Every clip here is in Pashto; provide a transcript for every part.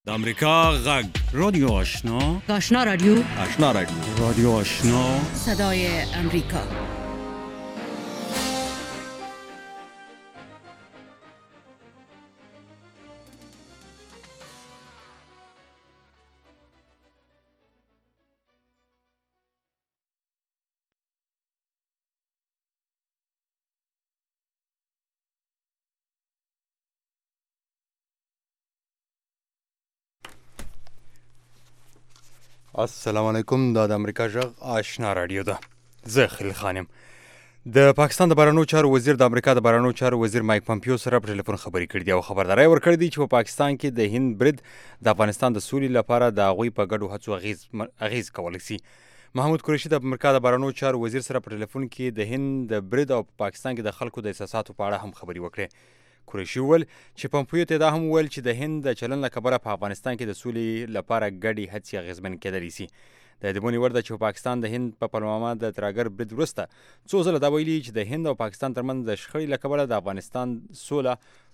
د امریکا غږ رادیو آشنا آشنا رادیو رادیو آشنا صدای امریکا. السلام علیکم. دا د امریکا غږ آشنا رادیو ده. زه خلیل خان یم. د پاکستان د بهرنیو چارو وزیر د امریکا د بهرنیو چارو وزیر مایک پامپیو سره په ټلیفون خبرې کړې دي او خبرداری ورکړې دي چې په پاکستان کې د هند برید د افغانستان د سولې لپاره د هغوی په ګډو هڅو اغیز کولی شي. محمود قریشي د امریکا د بهرنیو چارو وزیر سره په ټلیفون کې د هند د برید او په پاکستان کې د خلکو د احساساتو په اړه هم خبرې وکړې. قریشي وویل چې پامپیو ته دا هم وویل چې د هند د چلن له کبله په افغانستان کې د سولې لپاره ګډې هڅې اغیزمنې کېدلی شي. د یادونې وړ ده چې پاکستان د هند په پلوامه د تراګر برید وروسته څو ځله دا ویلي چې د هند او پاکستان ترمنځ د شخړې له کبله د افغانستان سوله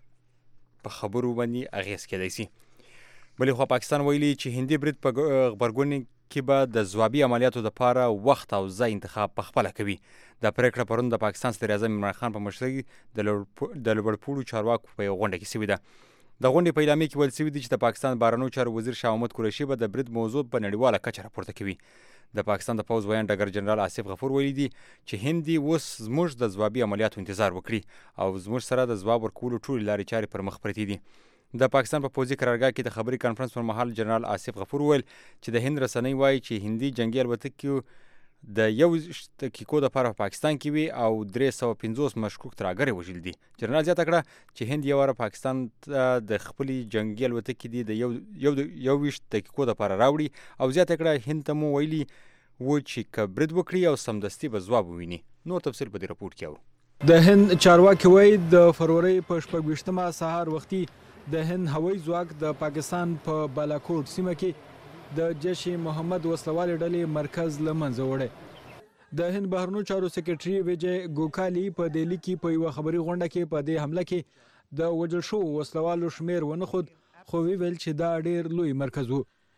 په خبرو باندې اغیز کېدی شي. بلې خوا پاکستان ویلي چې هندي برید په غبرګون کې به د ځوابي عملیاتو لپاره وخت او ځای انتخاب په خپله کوي. دا پریکړه پرون د پاکستان صدر اعظم عمران خان په مشرۍ د لوړپوړو چارواکو په یوه غونډه کې شوې ده. د غونډې په اعلامیه کې ویل شوي دي چې د پاکستان بهرنیو چارو وزیر شاه محمود قریشي به د برید موضوع په نړیواله کچه راپورته کوي. د پاکستان د پوځ ویاند ډګر جنرال آصف غفور ویلي دي چې هند دې اوس زموږ د ځوابي عملیاتو انتظار وکړي او زموږ سره د ځواب ورکولو ټولې لارې چارې پر مخ پرتې دي. د پاکستان په پوځي قرارګاه کې د خبري کانفرنس پر مهال جنرال آصف غفور ویل چې د هند رسنۍ وایي چې هندي جنگي الوتکې د 1 دقیقو دپاره په پاکستان کې وي او 350 مشکوک ترهګرې وژلي دي. جنرال زیاته کړه چې هند یو واره پاکستان د خپلې جنگي الوتکې دي د 21 دقیقو دپاره راوړي او زیاته کړه هند ته مو ویلي و چې که برید وکړي او سمدستي به ځواب وویني. نور تفصیل په دې راپورټ کې اورو. د هند چارواکي وایي د فروری په 26مه سهار وختي د هند هوایي ځواک د پاکستان په بالاکوټ سیمه کې د جیش محمد وسلوالې ډلې مرکز له منځه وړی. د هند بهرنیو چارو سکرټري ویجی ګوکالي په دهلي کې په یوه خبري غونډه کې په دې حمله کې د وژل شوو وسلوالو شمیر ونه خود، خو ویل چې دا ډیر لوی مرکز و.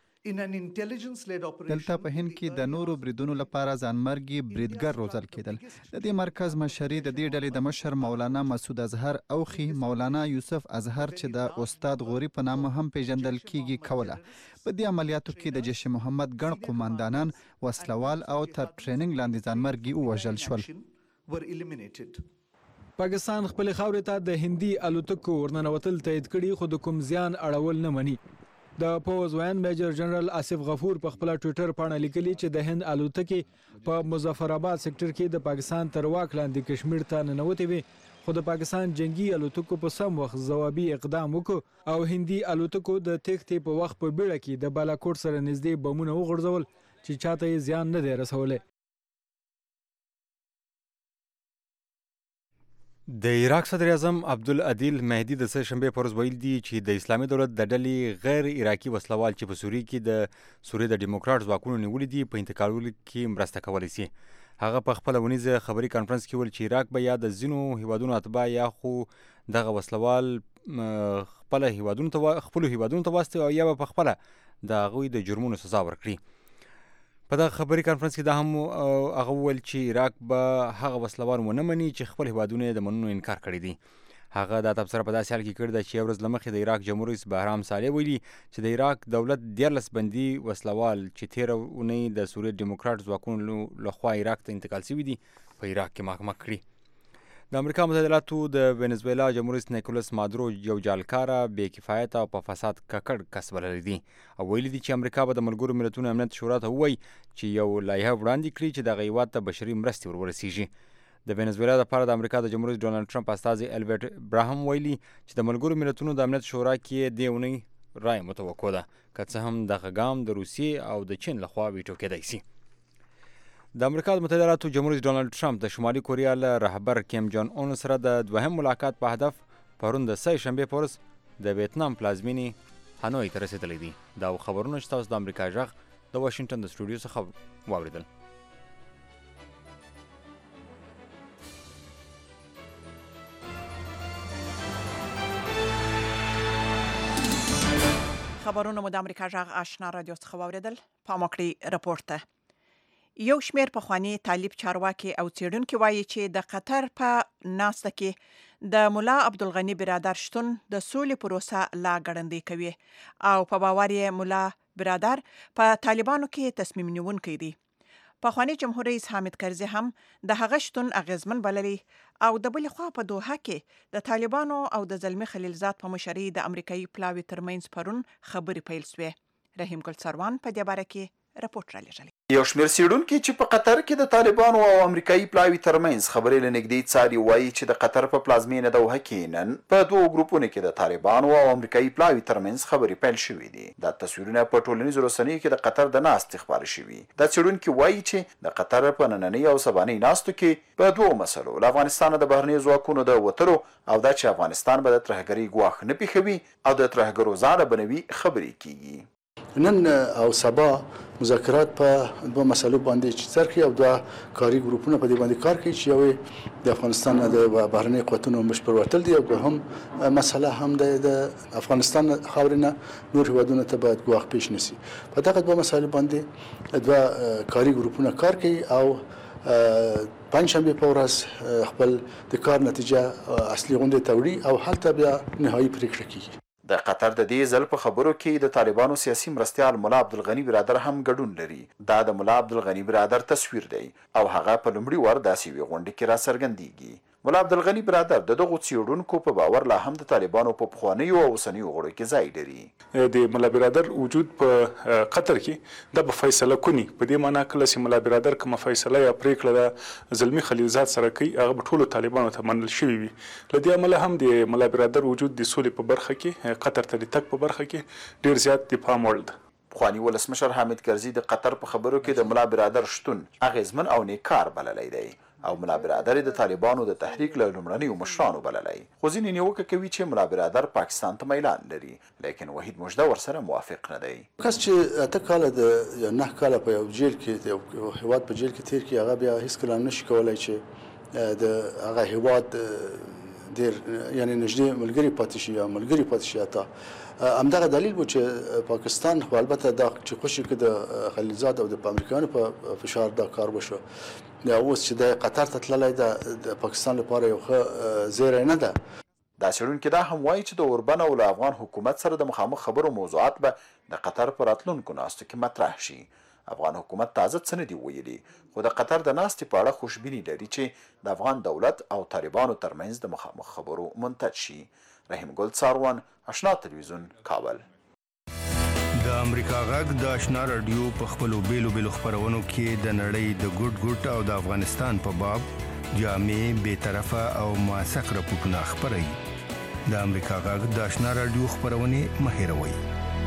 دلته په هند کې د نورو بریدونو لپاره ځانمرګي بریدګر روزل کېدل. د دې مرکز مشري د دې ډلې د مشر مولانا مسعود اظهر اوخي مولانا یوسف اظهر چې د استاد غوري په نامه هم پیژندل کیږي کوله. په دې عملیاتو کې د جیش محمد ګڼ قوماندانان وسلوال او تر ټریننګ لاندې ځانمرګي ووژل شول. پاکستان خپل خاورې ته د هندي الوتکو ورننوتل تایید کړي خو د کوم زیان اړول نه مني. د پوځ ویاند میجر جنرال آصف غفور په خپل ټویټر باندې لیکلي چې د هند الوتکې په مظفرآباد سېکټر کې د پاکستان تر واک لاندې کشمیر ته ننوتې وي، خو د پاکستان جنگي الوتکو په سم وخت ځوابي اقدام وکړ او هندي الوتکو د تېښتې په وخت په بیړه کې د بالاکوټ سره نږدې بمونه وغورځول چې چاته یې زیان نه دی رسولی. د عراق صدر اعظم عبدالعدیل مهدي د سه شنبې پر ورځ ویل دي چې د اسلامي دولت د ډلې غیر عراقي وسلوال چې په سوریه کې د سوریې د ډیموکراټ ځواکونو نیولي دي په انتقالولو کې مرسته کولی شي. هغه په خپله ونیزه خبري کانفرنس کې ویل چې عراق به یا د ځینو هیوادونو اتباع یا خو دغه وسلوال خپلو هیوادونو ته واستوي او یا به په خپله د هغوی د جرمونو سزا ورکړي. په دغه خبري کانفرنس کې دا هم هغه وویل چې عراق به هغه وسلوال ونه مني چې خپل هیوادونه یې د منلو انکار کړی دی. هغه دا تبصره په داسې حال کې کړې ده چې یو ورځ له مخکې د عراق جمهور رئیس بهرام صالح ویلي چې د عراق دولت 14 بندي وسلوال چې تېره اونۍ د سوریې ډیموکراټ ځواکونو لخوا عراق ته انتقال شوي دي په عراق کې محاکمه کړي. د امریکا متحده ایالاتو د وینزویلا جمهور رئیس نیکولاس مادورو یو جالکاره بې کفایته او په فساد ککړ کس بللی دي او ویلي دي چې امریکا به د ملګرو ملتونو امنیت شورا ته ووایي چې یو لایحه وړاندې کړي چې دغه هیواد ته بشري مرستې ورسیږي. د وینزویلا لپاره د امریکا د جمهور رئیس ډونالډ ټرمپ استازي البرټ براهم ویلي چې د ملګرو ملتونو د امنیت شورا کې دې اونۍ رایه متوقع ده، که څه هم دغه ګام د روسیې او د چین لخوا ویټو کېدی شي. د امریکا د متحده ایالاتو جمهور رئیس ډونالډ ټرمپ د شمالي کوریا له رهبر کیم جان اون سره د دوهم ملاقات په هدف پرون د سه شنبې په ورځ د ویتنام پلازمینې هانوی ته رسېدلی دي. دا خبرونه چې تاسو د امریکا غږ د واشنګټن د سټوډیو څخه واورېدل. خبرونه مو د امریکا جغ آشنا رادیو څخه واوریدل. پام وکړئ راپور ته. یو شمیر پخوانی طالب چارواکي او څېړونکي وایي چې د قطر په ناسته کې د مولا عبدالغني برادر شتون د سولې پروسه لا ګړندۍ کوي او په باور یې مولا برادر په طالبانو کې تصمیم نیونکی دی. پخوانی جمهور رئیس حامد کرزي هم د هغه شتون اغیزمن بللی او د بل خوا په دوحه کې د طالبانو او د زلمی خلیلزاد په مشرۍ د امریکایي پلاوي ترمنځ پرون خبرې پیل شوې. رحیم ګل سروان په دې باره کې راپورټ را لېږلی. یو شمېر څېړونکي چې په قطر کې د طالبانو او امریکایي پلاوي ترمنځ خبرې له نږدې څاري وایي چې د قطر په پلازمینه دوحه کې نن په دوو ګروپونو کې د طالبانو او امریکایي پلاوي ترمنځ خبرې پیل شوې دي. دا تصویرونه په ټولنیزو رسنیو کې د قطر د ناستې خپاره شوي. دا څېړونکي وایي چې د قطر په نننۍ او سبانۍ ناستو کې په دوو مسلو له افغانستانه د بهرنیو ځواکونو د وتلو او دا چې افغانستان به د ترهګرۍ ګواښ نه پېښوي او د ترهګرو ځاله بنوي خبرې کیږي. نن او سبا مذاکرات په دوه مسلو باندې چې څرخي او دوه کاري ګروپونه په دې باندې کار کوي چې یو د افغانستان د بهرنۍ قوتونو بشپړ وتل دي او دوهم مسله هم د افغانستان خاورینه نور هیوادونو ته باید ګواښ پیښ نشي. په دغه دوه مسلو باندې دوه کاري ګروپونه کار کوي او پنځشنبه په ورځ خپل د کار نتیجه اصلي غونډې ته وړي او هلته بیا نهایي پریکړه کیږي. د قطر د دې ځل په خبرو کې د طالبانو سیاسي مرستیال مولا عبدالغني برادر هم ګډون لري. دا د مولا عبدالغني برادر تصویر دی او هغه په لومړي ور داسې یوې غونډې کې را څرګندېږي. مولا عبدالغني برادر د دغو څېړونکو په باور لا هم د طالبانو په پخوانیو او اوسنیو غړو کې ځای لري. د مولا برادر وجود په قطر کې د فیصله کونی په دې معنی کله چې مولا برادر کوم فیصله یا پریکړه د زلمی خلیلزاد سره کوي هغه په ټولو طالبانو ته منل شوی وي. لدې عمله هم د مولا برادر وجود د سولې په برخه کې قطر ته د تک په برخه کې ډیر زیات د پام وړ ده. پخوانی ولسمشر حامد کرزي د قطر په خبرو کې د مولا برادر شتون اغیزمن او نیکار بللی دی او مولا برادر د طالبانو د تحریک له لومړنیو مشرانو بللی. خو ځینې نیوکه کوي چې مولا برادر پاکستان ته میلان لري لیکن وحید مجده ورسره موافق نه دی. کس چې 8 کاله د 9 کاله په یو جیل کې یو هیواد په جیل کې تیر کړي هغه بیا هیڅ کله نشي کولای چې د هغه هیواد ډیر یعنی نږدې ملګری پاتې شي یا ملګری پاتې شي. اته همدغه دلیل و چې پاکستان خو البته دا چې خوشي کې د خلیلزاد او د امریکایانو په فشار دا کار وشو. دا اوس چې د قطر ته تللی د پاکستان لپاره یو ښه زیری نه ده. دا څېړونکي دا هم وایي چې د اوربن او له افغان حکومت سره د مخامخ خبرو موضوعات به د قطر په راتلونکو ناستو کې مطرح شي. افغان حکومت تازه څه نه دي ویلي خو د قطر د ناستې په اړه خوشبیني لري چې د افغان دولت او طالبانو ترمنځ د مخامخ خبرو منتج شي. رحیم ګل ساروان، آشنا تلویزیون، کابل. د امریکا غږ د آشنا رادیو په خپلو بیلو خپرونو کې د نړۍ د ګوټ او د افغانستان په باب جامع، بیطرفه او موثق راپورټونه خپروي. د امریکا غږ د آشنا رادیو خپرونې مه هېروئ.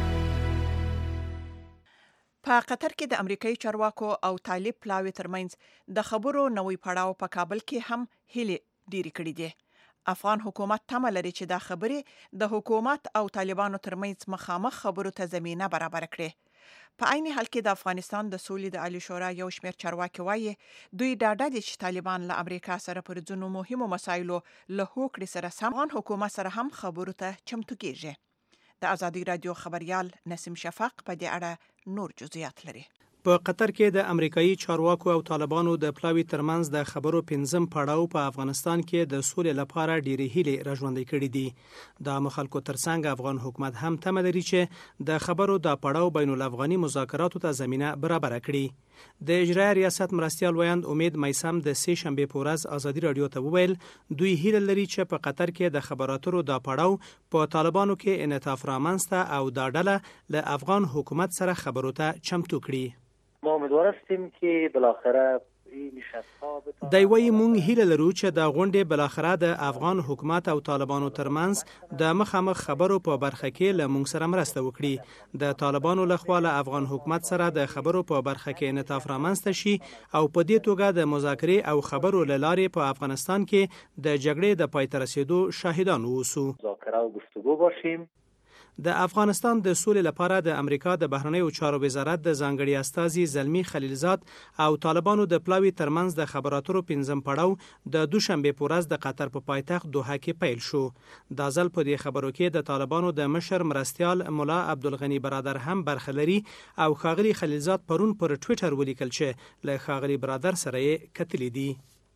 په قطر کې د امریکایي چارواکو او طالب پلاوي ترمنځ د خبرو نوې پړاو په کابل کې هم هیلې ډېرې کړې دي. افغان حکومت تمه لري چې دا خبرې د حکومت او طالبانو ترمنځ مخامخ خبرو ته زمینه برابر کړي. په عین حال کې د افغانستان د سولې د عالی شورا یو شمېر چارواکي وایي دوی ډاډه دي چې طالبان له امریکا سره پر ځینو مهمو مسایلو له هوکړې سره سم افغان حکومت سره هم خبرو ته چمتو کېږي. د ازادي رادیو خبریال نسیم شفق په دې اړه نور جزئیات لري. په قطر کې د امریکایي چارواکو او طالبانو د پلاوي ترمنځ د خبرو 5م پړاو په افغانستان کې د سولې لپاره ډېرې هیلې راژوندۍ کړې دي. د مخالکو ترڅنګ افغان حکومت هم تمه لري چې د خبرو د پړاو بین الافغاني مذاکراتو ته زمینه برابر کړي. د اجرایي ریاست مرستیال ویاند امید میسم د 3 شنبه په ورځ ازادي رادیو ته وویل دوی هیله لري چې په قطر کې د خبراتو د پړاو په طالبانو کې انعطاف رامنځته او دا ډله له افغان حکومت سره خبرو ته چمتو کړي. ما امیدوار هستیم که بالاخره این نشست‌ها دی وایي مونږ هیله لرو چې د غونډې بالاخره د افغان حکومت او طالبانو ترمنځ د مخامخ خبرو په برخه کې له مونږ سره مرسته وکړي. د طالبانو لخوا له افغان حکومت سره د خبرو په برخه کې انعطاف رامنځته شي او په دې توګه د مذاکرې او خبرو له لارې په افغانستان کې د جګړې د پای ته رسیدو شاهدان اوسو. مذاکره او گفتگو باشیم. د افغانستان د سولې لپاره د امریکا د بهرنیو چارو وزارت د ځانګړي استازي زلمی خلیلزاد او طالبانو د پلاوي ترمنځ د خبرو اترو 5م پړاو د دوشنبه په ورځ د قطر په پایتخت دوحه کې پیل شو. دا ځل په دې خبرو کې د طالبانو د مشر مرستیال مولا عبدالغنی برادر هم برخه لري او ښاغلي خلیلزاد پرون پر ټوئیټر ولیکل چې له ښاغلي برادر سره یې کتلې دي.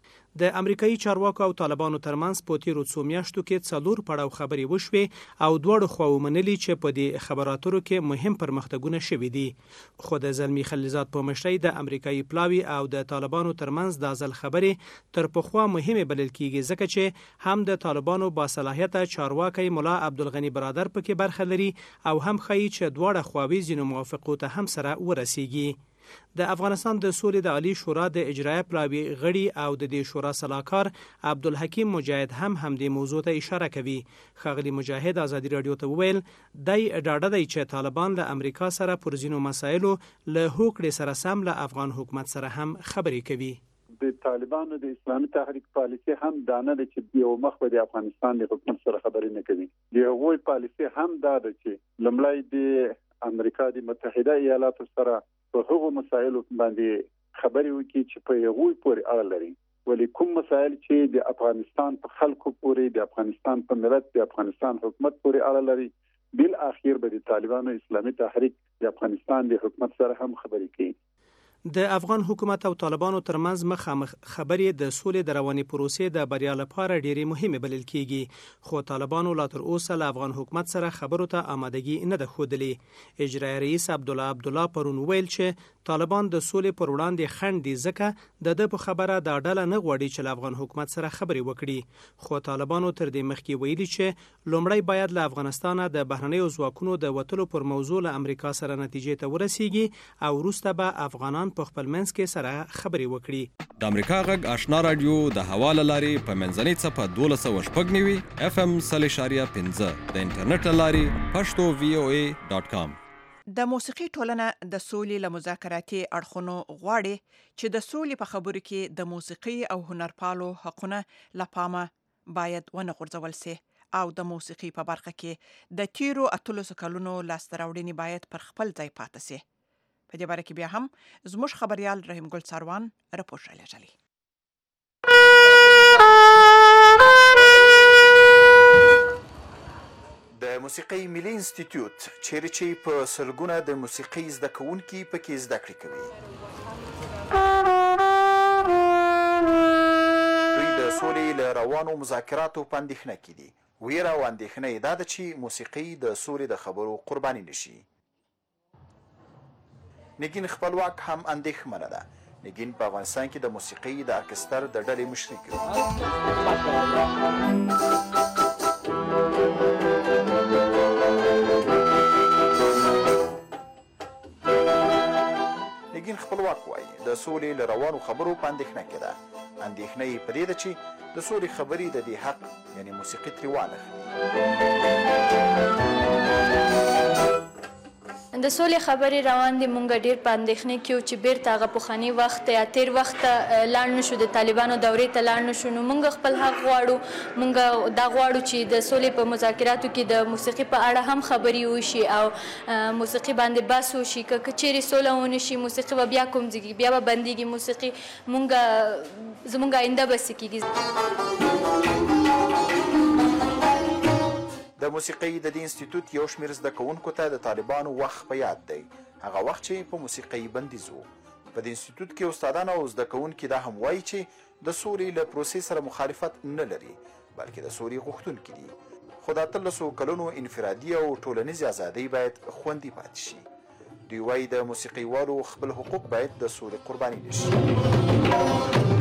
د امریکایي چارواکو او طالبانو ترمنځ په تیرو څو میاشتو کې 4 پړاو خبرې وشوې او دواړو خواو منلي چې په دې خبرو اترو کې مهم پرمختګونه شوي دي. خو د زلمی خلیلزاد په مشرۍ د امریکایي پلاوي او د طالبانو ترمنځ د ځل خبرې تر پخوا مهمه بلل کیږي ځکه چې هم د طالبانو باصلاحیته چارواکي مولا عبدالغنی برادر پکې برخه لري او هم ښیي چې دواړه خواوې ځینو موافقو ته هم سره ورسیږي. د افغانستان د سولې د عالی شورا د اجرایه پلاوي غړي او د دې شورا سلاکار عبدالحکیم مجاهد هم همدې موضوع ته اشاره کوي. ښاغلي مجاهد ازادي رادیو ته وویل دای ډاډه دی چې طالبان له امریکا سره پر ځینو مسایلو له هوکړې سره سم له افغان حکومت سره هم خبرې کوي. د طالبانو د اسلامي تحریک پالیسي هم دانه ده چې یو مخ به د افغانستان د حکومت سره خبرې نه کوي. د هغوی پالیسي هم دا ده چې لومړی د امریکا د متحده ایالاتو سره په هغو مسایلو باندې خبرې وکړي چې په هغوی پورې اړه لري. ولی کوم مسایل چې د افغانستان په خلکو پورې، د افغانستان په ملت، د افغانستان حکومت پورې اړه لري، بل اخیر به د طالبانو اسلامي تحریک د افغانستان د حکومت سره هم خبرې کوي. د افغان حکومت او طالبانو ترمنځ مخامخ خبرې د سولې د رواني پروسې د بریا لپاره ډېرې مهمه بلل کیږي، خو طالبانو لا تر اوسه له افغان حکومت سره خبرو ته آمادګي نه ده ښودلې. اجرایي رئیس عبدالله پرون ویل چې طالبان د سولې پر وړاندې خنډ دي ځکه د په خبره دا ډله نه غواړي چې له افغان حکومت سره خبرې وکړي. خو طالبانو تر دې مخکې ویلي چې لومړی باید له افغانستانه د بهرنیو ځواکونو د وتلو پر موضوع له امریکا سره نتیجې ته ورسیږي او وروسته به افغانان په خپل منځ کې سره خبرې وکړي. د امریکا غږ آشنا رادیو د حواله لاري په منځنۍ صفه 1290 FM 3.15 د انټرنیټ لاري pashto.voa.com. د موسیقي ټولنه د سولې له مذاکراتي اړخونو غواړي چې د سولې په خبرو کې د موسیقي او هنرپالو حقونه له پامه باید ونه غورځول سي او د موسیقي په برخه کې د تیرو 18 کلونو لاسته راوړنې باید پر خپل ځای پاتې سي. په دې باره کې بیا هم زموږ خبريال رحیم ګل ساروان راپور رالیږلی. د موسیقي ملي انسټیټیوټ چیرې چې په سلګونه د موسیقي زده کوونکي پکې زده کړې کوي. دوی د سولې له روانو مذاکراتو په اندېښنه کې دي. ویره او اندېښنه یې دا ده چې موسیقي د سولې د خبرو قرباني نشي. نګین خپلواک هم اندېښمنه ده. نګین په افغانستان کې د موسیقي د ارکستر د ډلې مشري کوي. نګین خپلواک وایي د سولې له روانو خبرو په اندېښنه کې ده. اندېښنه یې په دې ده چې د سولې خبرې د دې حق یعنی موسیقي ترې وانخلي. د سولې خبرې روان دي. مونږ ډېر په اندېښنې کې یو چې بیرته هغه پخواني وخت یا تیر وخت لاړ نه شو، د طالبانو دورې ته لاړ نه شو. نو مونږ خپل حق غواړو. مونږ دا غواړو چې د سولې په مذاکراتو کې د موسیقي په اړه هم خبرې وشي او موسیقي باندې بحث وشي. که چیرې سوله ونه شي موسیقي به بیا کوم ځای بیا به بندېږي. موسیقي زمونږ آینده به څه کېږي. د موسیقۍ د دې انسټیټیوټ یو شمېر زده کوونکو ته د طالبانو وخت په یاد دی، هغه وخت چې په موسیقۍ بندیز و. په دې انسټیټیوټ کې استادان او زده کوونکي دا هم وایي چې د سولې له پروسې سره مخالفت نه لري بلکې د سولې غوښتونکي دي. خو د 13 کلونو انفرادي او ټولنیزې ازادۍ باید خوندي پاتې شي. دوی وایي د موسیقیوالو خپل حقوق باید د سولې قرباني نشي.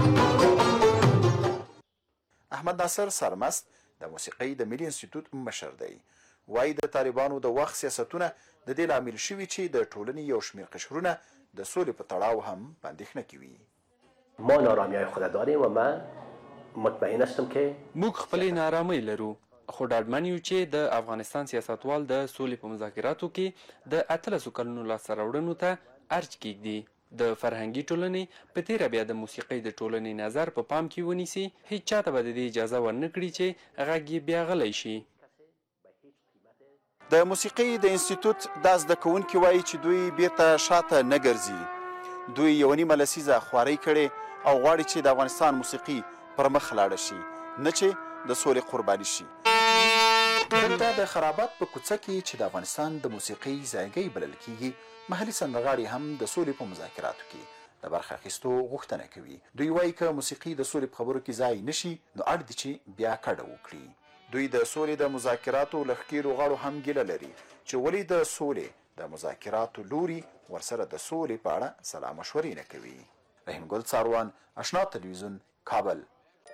احمد ناصر سرمست د موسیقۍ د ملي انسټیټیوټ مشر دی. وایي د طالبانو د وخت سیاستونه د دې لامل شوي چې د ټولنې یو شمېر قشرونه د سولې په تړاو هم په اندېښنه کې وي. ما نارامی‌های خود داریم و من مطمئن هستم که موږ خپلې نارامۍ لرو، خو ډاډمن یو چې د افغانستان سیاستوال د سولې په مذاکراتو کې د 13 کلونو لاسته راوړنو ته ارج کېږدي. د فرهنګي ټولنې په تیره بیا د موسیقۍ د ټولنې نظر په پام کې ونیسي. هیڅ چاته به د دې اجازه ورنکړي چې غږ یې بیا غلی شي. د موسیقي د انسټیټوټ دا زده کوونکي وایي چې دوی بیرته شاته نه ګرځي. دوی یوه نیمه لسیزه خوارۍ کړې او غواړي چې د افغانستان موسیقي پر مخ لاړه شي، نه چې د سولې قرباني شي. دلته د خرابات په کوڅه کې چې د افغانستان د موسیقي ځایګی بلل کیږي، محلي سندرغاړي هم د سولې په مذاکراتو کې د برخه اخیستو غوښتنه کوي. دوی وایي که موسیقي د سولې په خبرو کې ځای نشي نو اړ دي چې بیا کډه وکړي. دوی د سولې د مذاکراتو له ښکېلو غاړو هم ګیله لري چې ولې د سولې د مذاکراتو لوري ورسره د سولې په اړه سلا مشورې نه کوي. رحیم ګل څاروان، آشنا تلویزیون، کابل.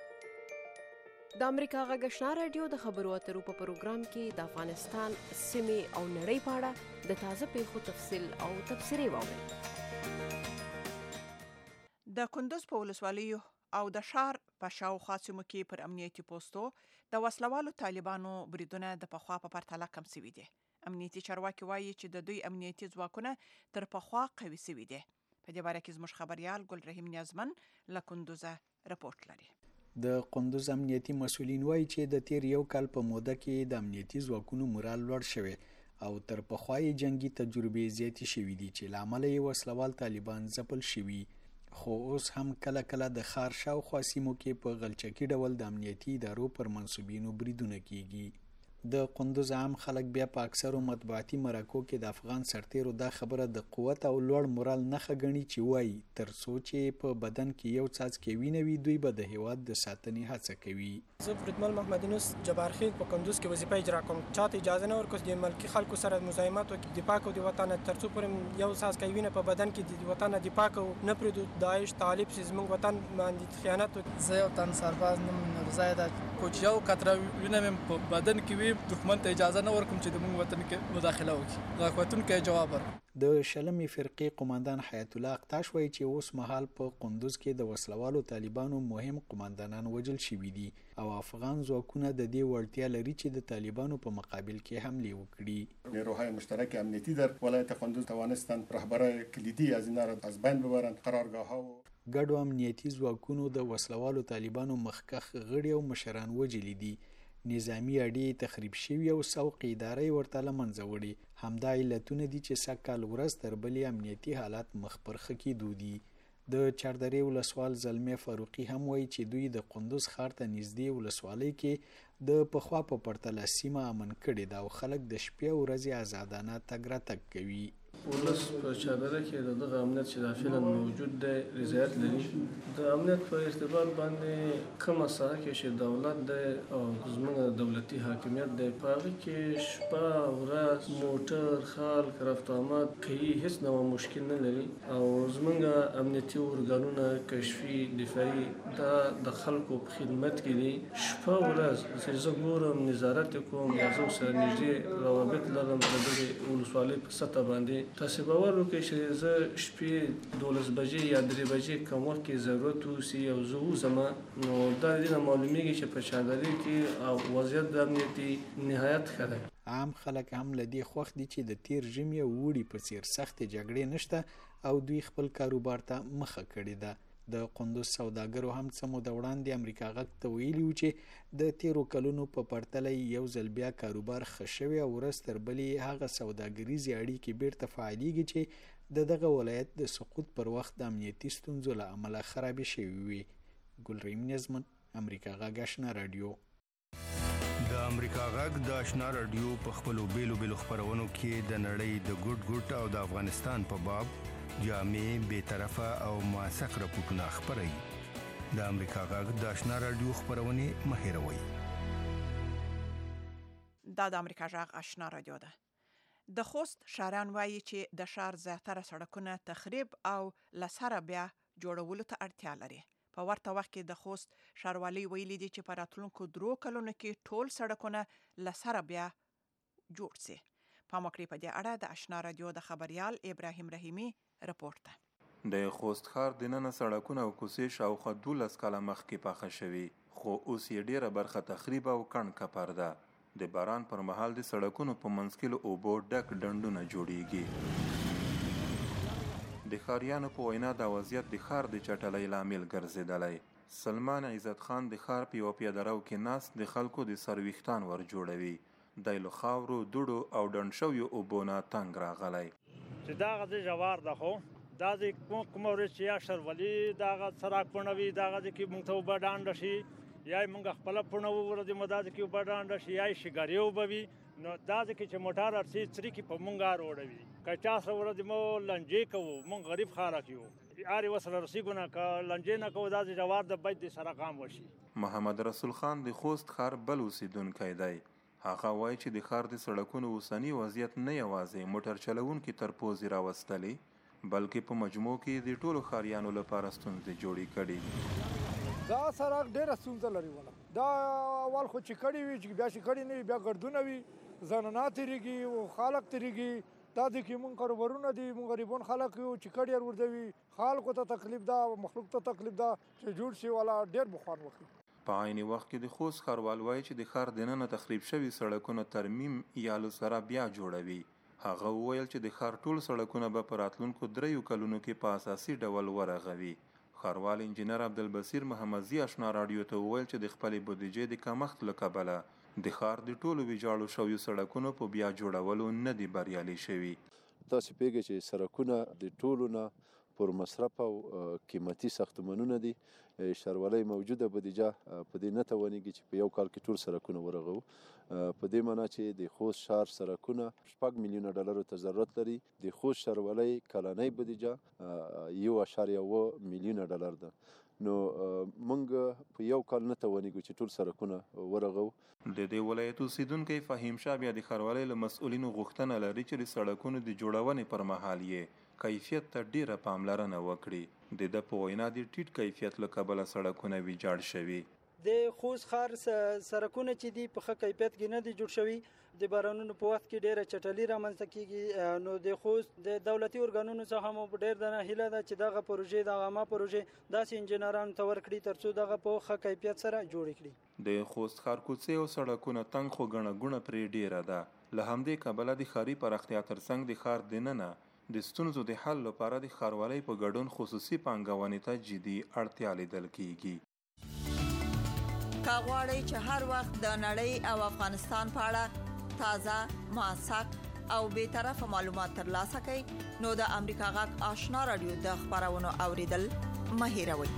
د امریکا غږ آشنا رادیو د خبرو اترو په پروګرام کې د افغانستان سیمې او نړۍ په اړه د تازه پیښو تفصیل او تبصرې واورئ. د کندوز په ولسوالیو او د ښار په شاوخوا سیمو کې پر امنیتي پوستو د وسلوالو طالبانو بریدونه د پخوا په پرتله کم سوي دي. امنیتي چارواکي وایي چې د دوی امنیتي ځواکونه تر پخوا قوي سوي دي. په دې باره کې زموږ خبريال ګل رحیم نیازمن له کندوزه رپورټ لري. د کندوز امنیتي مسولین وایي چې د تیر یو کال په موده کې د امنیتي ځواکونو مورال لوړ شوی او تر پخوای جنگي تجربې زیاتې شوې دي چې لامل یې وسلوال طالبان ځپل شوي. خو اوس هم کله کله د ښار شاوخوا سیمو کې په غلچکي ډول د امنیتي ادارو پر منصوبینو بریدونه کیږي. د کندوز عام خلک بیا په اکثرو مطبوعاتي مرکو کې د افغان سرتیرو دا خبره د قوت او لوړ مورال نښه ګڼي چې وایي تر څو چې په بدن کې یو څاڅکی وینه وي دوی به د هیواد د ساتنې هڅه کوي. زه بریدمن محمد یونس جبارخیل په کندوز کې وظیفه اجرا کوم. چاته اجازه نه ورکوي د ملکي خلکو سره مزاحمت وکړي، دفاع کوو د وطن تر څو پورې یو څاڅکی وینه په بدن کې د وطن دفاع کوو نه پرېږدو داعش طالب چې زموږ وطن باندې خیانت وکړي. زه یو تن سرباز نوم نورزای ده، کوچ یو قطره وینه مې په بدن کې وي دښمن ته اجازه نه ورکوم چې د موږ وطن کې مداخله وکړي. دا کوتونکو جواب ورکړ. د شلمې فرقې قوماندان حیات الله اقتاش وایي چې اوس مهال په کندوز کې د وسلوالو طالبانو مهم قوماندانان وژل شوي دي او افغان ځواکونه د دې وړتیا لري چې د طالبانو په مقابل کې حمله وکړي. نیروهای مشترک امنیتی در ولایت کندوز توانستند رهبرای کلیدی از اینا را از بین ببرند. قرارگاه‌ها و ګډو امنیتي ځواکونو د وسلوالو طالبانو مخکخ غړي او مشران وژلي دي. نظامی اړې تخریب شوي او سوق ادارې ورته له منځه وړي. همدا علتونه دي چې سږکال ورځ تر بلې امنیتي حالات مخ پر ښه کېدو دي. د چاردرې ولسوال زلمې فاروقي هم وایي چې دوی د کندوز ښار ته نږدې ولسوالۍ کې د پخوا په پرتله سیمه امن کړې ده او خلک د شپې او ورځې آزادانه تګ راتګ کوي. ولس په چاردره کې د دغه امنیت چې داخله موجود دی رضایت لري. د امنیت په ارتباط باندې کومه ساحه کې چې دولت دی او زموږ دولتي حاکمیت دی په هغه کې شپه ورځ موټر خلک رفت آمد کوي، هیڅ ډول مشکل نه لري او زموږ امنیتي ارګانونه کشفي دفاعي دا د خلکو په خدمت کې دي. شپه ورځ چې زه ګورم نظارت کوم یا زه سره نږدې روابط لرم د دغې ولسوالۍ په سطح باندې. تاسو باور وکړئ چې زه شپې 12 بجې یا 3 بجې کوم وخت کې ضرورت وسی او زه وزم نو دا د معلومیږي چې په چاردرې کې او وضعیت د امنیتي نهایت ښه دی. عام خلک هم له دې خوښ دي چې د تیر ژمي او وړي په څیر سختې جګړې نشته او دوی خپل کاروبار ته مخه کړې ده. د کندوز سوداګرو هم څه موده وړاندې امریکا غږ ته ویلي وو چې د تیرو کلونو په پرتله یو ځل بیا کاروبار ښه شوی او ورځ تر بلې هغه سوداګریزې اړیکې بیرته فعالېږي چې د دغه ولایت د سقوط پر وخت د امنیتي ستونزو له امله خرابې شوې وي. ګلریم نیازمن، امریکا غږ آشنا رادیو. د امریکا غږ د آشنا رادیو په خپلو بیلو بیلو خپرونو کې د نړۍ د ګوټ ګوټ او د افغانستان په باب جامع بے طرفه او موثق راپورټونه خپروي. د امریکا غږ د آشنا رادیو خپرونې مه هېروئ. دا د امریکا غږ آشنا رادیو ده. د خوست ښاريان وایي چې د ښار زیاتره سړکونه تخریب او لسره بیا جوړولو ته اړتیا لري. په ورته وخت کې د خوست ښاروالۍ ویلي دي چې په راتلونکو 3 کلونو کې ټول سړکونه لسره بیا جوړ شي. په مکرې په دې اړه د آشنا رادیو د خبريال ابراهیم رحیمی رپورټ ده. د خوست ښار دننه سړکونه او کوڅې شاوخوا 12 کاله مخکې پاخه شوي خو اوس یې ډیره برخه تخریب او کڼ کپر ده. د باران پر مهال د سړکونو په منځ کې له اوبو ډک ډنډونه جوړیږي. د ښاریانو په وینا دا وضعیت د ښار د چټلۍ لامل ګرځېدلی. سلمان عزت خان د ښار په یوه پیاده رو کې ناست د خلکو د سر ویښتان ور جوړوي. دی له خاورو دوړو او ډنډ شویو اوبو نه تنګ راغلی. چې دغه د جوار ده خو دا د کوم ورځ چې یا شرولي دغه سراک پڼوي دغه کې موږ ته اوبه ډانډه شي یا موږ خپله پڼو ورځې مو داسې کې اوبه ډانډه شي یا شګارې اوبه وي نو داسې کې چې موټر ارسي څرکې په موږ راوړوي که چا سره ورځې مو لنجې کوو موږ غریب خلک یو هر یو سره رسیږو نه که لنجې نه کوو داسې جوار د باید د سره قام وشي. محمد رسول خان د خوست ښار بل اوسیدونکی دی. هغه وایي چې د ښار د سړکونو اوسنی وضعیت نه یوازې موټر چلوونکي تر پوزې راوستلی بلکې په مجموع کې د ټولو ښاریانو لپاره ستونزې جوړې کړي. دا سړک ډېره ستونزه لري ولا دا اول خو چې کړي وي چې بیا چې کړي نه وي بیا ګردونه وي زنانه تېرېږي او خلک تېرېږي دا د کې مونږ کاروبارونه دي مونږ غریبان خلک یو چې کډیر ورځوي خلکو ته تکلیف ده مخلوق ته تکلیف ده چې جوړ شي والا ډېر بخوان وکړي. په عین وخت کې د خوست ښاروال وایي چې د ښار دننه تخریب شوي سړکونه ترمیم یا له سره بیا جوړوي. هغه وویل چې د ښار ټول سړکونه به په راتلونکو 3 کلونو کې په اساسي ډول ورغوي. ښاروال انجینر عبدالبصیر محمدزي آشنا راډیو ته وویل چې د خپلې بودیجې د کمښت له کبله د ښار د ټولو ویجاړو شویو سړکونو په بیا جوړولو نه دي بریالي شوي. تاسو پیږئ چې سړکونه د ټولو نه پر مصرف او قیمتي ساختمانونه دي. ښاروالۍ موجوده بودیجه په دې نه توانېږي چې په یو کال کې ټول سړکونه ورغوو. په دې معنا چې د خوست ښار سړکونه 6 میلیونه ډالرو ته ضرورت لري. د خوست ښاروالۍ کلنۍ بودیجه 1.1 میلیونه ډالر ده. نو مونږ په یو کال نه توانېږو چې ټول سړکونه ورغوو. د دې ولایت اوسیدونکی فهیم شاه بیا د ښاروالۍ له مسؤلینو غوښتنه لري چې د سړکونو د جوړونې پر مهال یې کیفیت ته ډیره پاملرنه وکړي. د ده په وینا د ټیټ کیفیت له کبله سړکونه ویجاړ شوي. د خوست ښار سړکونه چې دي په ښه کیفیت کې نه دي جوړ شوي. د بارانونو په وخت کې ډیره چټلي رامنځته کیږي. نو د خوست د دولتي ارګانونو څخه مو ډیر د هیله ده چې دغه پروژې د عامه پروژې داسې انجینرانو ته ورکړي ترڅو دغه په ښه کیفیت سره جوړ کړي. د خوست ښار کوڅې او سړکونه تنګ خو ګڼه ګوڼه پرې ډیره ده. له همدې کبله د ښاري پراختیا ترڅنګ د ښار دننه د ستونزو د حل لپاره د ښاروالۍ په ګډون خصوصي پانګونې ته جدي اړتیا لیدل کیږي. که غواړئ چې هر وخت د نړۍ او افغانستان په اړه تازه موثق او بې طرفه معلومات ترلاسه کړئ نو د امریکا غږ آشنا رادیو د خبرونو اوریدل مه هېروئ.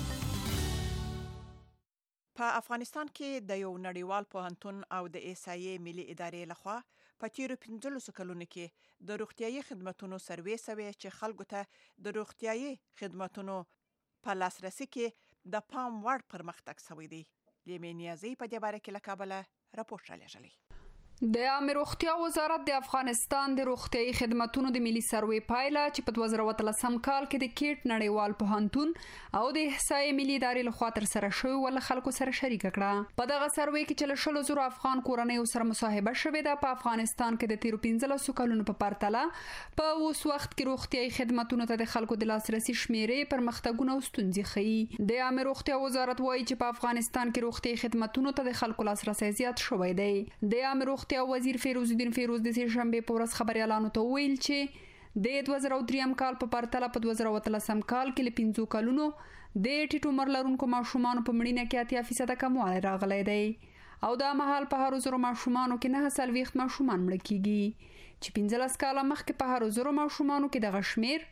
په افغانستان کې د یو نړیوال پوهنتون او د ایسایې ملي ادارې لخوا په تیرو 15 کلونو کې د روغتیايي خدماتو سروې سوي چې خلکو ته د روغتیايي خدماتو په لاسرسي کې د پام وړ پرمختګ شوی دی. لیمې نیازی په دې باره کې له کابله راپور رالیږلی. د عامه روغتیا وزارت د افغانستان د روغتیايي خدماتو د ملي سروې پایله چې په 2013 کال کې د کیټ نړیوال پوهنتون او د احصایې ملي ادارې لخوا تر سره شوی ول خلکو سره شریک کړه. په دغه سروې کې چې له 100,000 افغان کورنۍ سره مصاحبه شوې ده. په افغانستان کې د تیرو 15 کلونو په پرتله په اوس وخت کې روغتیايي خدماتو ته د خلکو د لاسرسي شمیرې پرمختګونه او ستونزې ښيي. د عامه روغتیا وزارت وایي چې په افغانستان کې روغتیايي خدماتو ته د خلکو لاسرسي زیات شوی دی. د عامه روغتیا وزیر فیروز الدین فیروز د شنبه په ورځ خبريالانو ته ویل چې د 2003 کال په پرتله په 2013 کال کې له 5 کلونو د ټیټ عمر لرونکو ماشومان په مړینه کې 80% کموالی راغلی دی او دا مهال په هر 100 ماشومانو کې 9 ماشومان مړ کیږي چې 15 کال مخکې په هر 100 ماشومانو کې دغه شمیر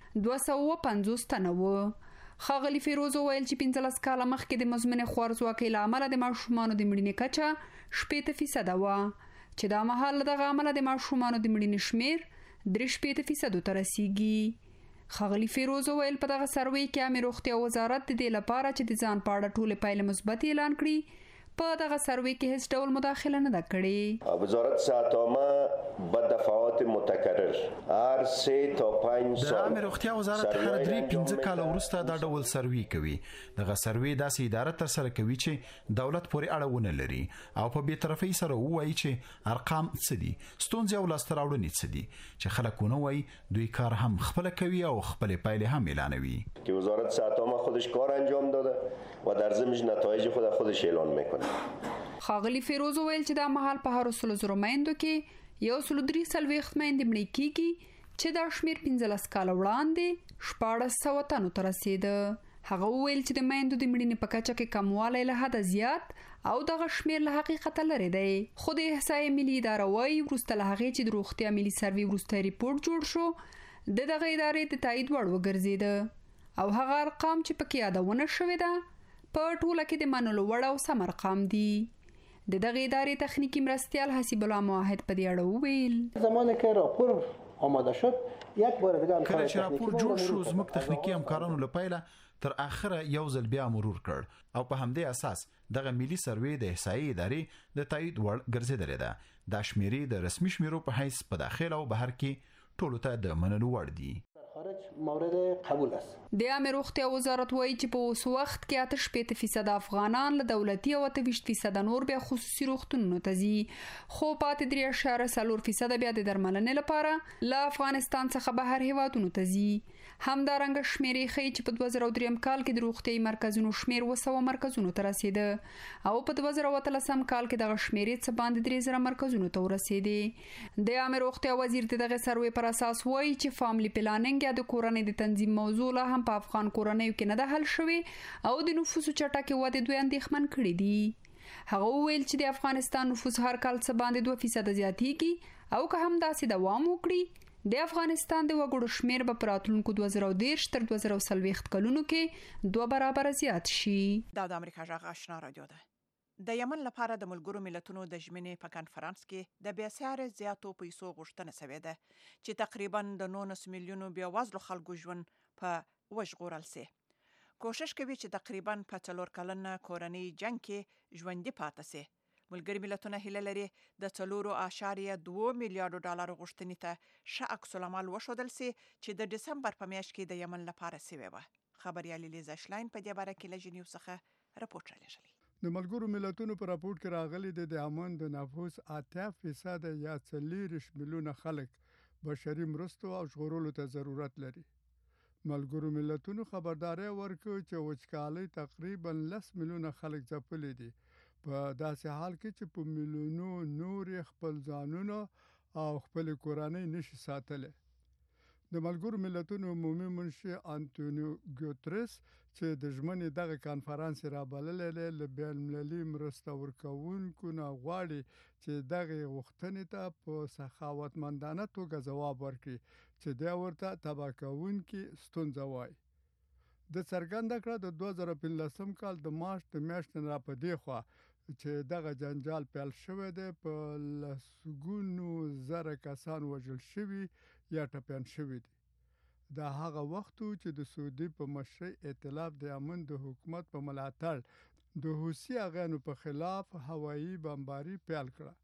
250 تنه و. خاغلی فیروز ویل چې 15 کال مخکې د مزمن خوارځواکۍ له امله د ماشومانو د مړینې کچه 70% و چې دا مهال دغه عمله د ماشومانو د مړینې شمیر 3% ته رسیږي. خاغلی فیروز ویل په دغه سروې کې عامه روغتیا وزارت د دې لپاره چې د ځان پاړه ټوله پایله مثبت اعلان کړي په دغه سروې کې هیڅ ډول مداخله نه ده کړې. وزارت صحت با دفعات متکرر هر 3 تا 5 سال د عامه روغتیا وزارت هر 3-5 کال وروسته دا ډول سروې کوي. دغه سروې داسې اداره تر سره کوي چې دولت پورې اړه لري او په بې طرفۍ سره وایي چې ارقام څه دي، ستونزې او لاسته راوړنې څه دي چې خلکونه وایي دوی کار هم خپل کوي او خپل پایلې هم اعلانوي. که وزارت صحت خودش کار انجام داده و در ضمنش نتایج خودش اعلان میکنه. خاغلی فیروز ویل چې دا مهال په هر 100 میندو کې 130 میندې مړې کیږي چې دا شمیر 15 کال وړاندې 1400 تنو ته رسیده. هغه وویل چې د میندو د مړینې په کچه کې کموالی له حده زیات او دغه شمیر له حقیقته لرې دی. خو د احصایې ملي اداره وایي وروسته له هغې چې د روغتیا ملي سروې وروستی ریپورټ جوړ شو د دغه ادارې د تایید وړ وګرځېده او هغه ارقام چې پکې یادونه شوې ده په ټوله کې د منلو وړ او سم ارقام دي. د دغه ادارې تخنیکی مرستیال حسیب الله موحد په دې اړه وویل زمانه که راپور آماده شد یک بار دیگه کله چې راپور جوړ شو زموږ تخنیکی همکارانو له پیله تر اخره یو ځل بیا مرور کړ او په همدې اساس دغه ملي سروې د احصایې ادارې د تایید وړ ګرځېدلې ده. دا شمیرې د رسمي شمیرو په حیث په داخل او بهر کې ټولو ته د منلو وړ دي. خارج مورد قبول است. د عامه روغتیا وزارت وایي چې په اوس وخت کې 8% افغانان له دولتي او 28% نور بیا خصوصي روغتونونو ته ځي، خو پاتې 3.4% بیا د درملنې لپاره له افغانستان څخه بهر هیوادونو ته ځي. همدارنګه شمیرې ښیي چې په 2003 کال کې د روغتیايي مرکزونو شمیر 200 مرکزونو ته رسیده او په 2013 کال کې دغه شمیرې څه باندې 3000 مرکزونو ته ورسیدې. د عامه روغتیا وزیر دغه سروې پر اساس وایي چې فاملی پلانینګ یا د کورنۍ د تنظیم موضوع لا هم په افغان کورنیو کې نه ده حل شوې او د نفوسو چټکې ودې دوی اندېښمن کړي دي. هغه وویل چې د افغانستان نفوس هر کال څه باندې 2% زیاتېږي او که هم داسې دوام وکړي د افغانستان د وګړو شمیر به په راتلونکو 2010 تر 2040 کلونو کې 2 برابره زیات شي. دا د امریکا غږ آشنا رادیو ده. د یمن لپاره د ملګرو ملتونو د ژمنې په کانفرنس کې د بیساره زیاتو پیسو غوښتنه شوې ده چې تقریبا د 19 میلیونو بیا وزلو خلکو ژوند په وژغورل سي. کوشش کوي چې تقریبا په 4 کلنه کورنۍ جنگ کې ژوندۍ پاتې سي. ملګري ملتونه هیله لري د 4.2 میلیارډ ډالر غوښتنې ته ښه عکس العمل وښودل سي چې د دسمبر په میاشت کې د یمن لپاره سوي و. خبريال لیزا شلاین په دې باره کې له جنیو څخه راپورټ راغلی. د ملګرو ملتونو په راپورټ کې راغلي د یمن د نفوس 80% یا 40 میلیونه خلک بشري مرستو او ژغورلو ته ضرورت لري. ملګرو ملتونو خبرداري ورکړه چې وچکالي تقریبا 10 میلیونه خلک ځپلي دي په داسې حال کې چې په میلیونو نور خپل ځانونه او خپل کورنۍ نشي ساتلی. د ملګرو ملتونو عمومي منشي انټونیو ګوتریس چې د ژمنې دغه کانفرنس را بللی دی له بین المللي مرسته ورکوونکو نه غواړي چې دغه غوښتنې ته په سخاوتمندانه توګه ځواب ورکړي چې دا ورته تباه کوونکې ستونزه وایي. د څرګنده کړه د 2015 کال د مارچ د میاشتې را په دې خوا چې دغه جنجال پیل شوی دی په لسګونو زره کسان وژل شوي یا ټپیان شوي دي. دا هغه وخت چې د سعودي په مشرۍ ائتلاف د یمن د حکومت په ملاتړ د حوثي اغانو په خلاف هوایي بمباري پیل کړه.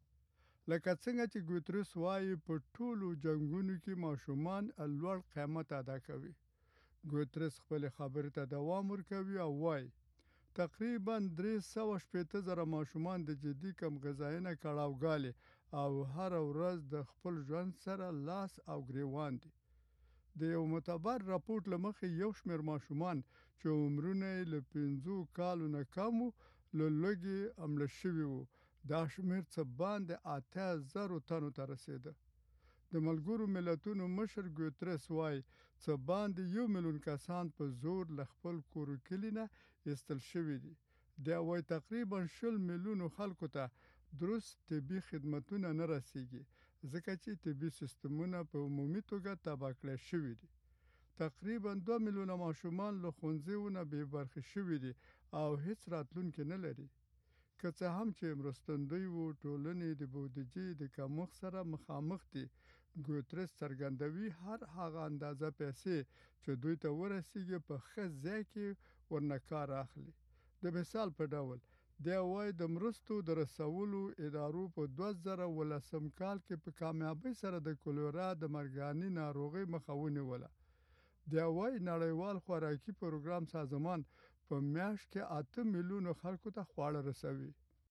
لکه څنګه چې ګوتریس وایي په ټولو جنگونو کې ماشومان لوړ قیمت ادا کوي. ګوتریس خپل خبرې ته دوام ورکوي او وایي تقریبا 360,000 ماشومان د جدي کم غذاینه کړاوګالي او هر ورځ د خپل ژوند سره لاس او ګریوان دي. د یو معتبر راپورټ لمخې یو شمېر ماشومان چې عمرونه یې له 5 کالو نه کم وو له لوږې مړه شوي وو. دا شمېر څه باندې 8,000 تنو ته رسېده. د ملګرو ملتونو مشر ګوتریس وایي څه باندې 1 میلیون کسان په زور له خپل کور کلي نه ایستل شوي دي. دا وایي تقریبا 20 میلیونو خلکو ته درست طبي خدمتونه نه رسیږي ځکه چې طبي سیستمونه په عمومي توګه تباه کړای شوي دي. تقریبا 2 میلیونه ماشومان له ښوونځیو نه بې برخې شوي دي او هیڅ راتلونکی نه لري. که څه هم چې مرستندوی و ټولنې د بودیجې د کمښت سره مخامخ دي. ګوتریس څرګندوي هر هغه اندازه پیسې چې دوی ته ورسیږي په ښه ځای کې ورنه کار اخلي. د مثال په ډول دی وایي د مرستو د رسولو ادارو په 2010 کال کې په کامیابۍ سره د کولرا د مرګاني ناروغۍ مخه ونیوله. دی وایي نړیوال خوراکي پروګرام سازمان په میاشت کې 8 میلیونو خلکو ته خواړه رسوي.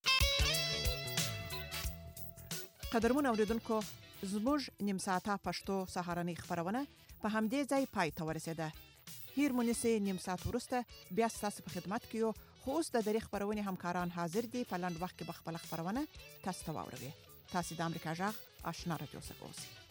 قدرمن اوریدونکو زموږ نیم ساعته پښتو سهارنۍ خبرونه په همدې ځای پای ته ورسېده. هیر مونږه نیم ساعت ورسته بیا تاسو په خدمت کې یو خو اوس د دری خبرونه همکاران حاضر دي په لاند وخت کې بخپل خبرونه تاسو ته واوروي. تاسو د امریکا غږ آشنا رادیو څخه اوسئ.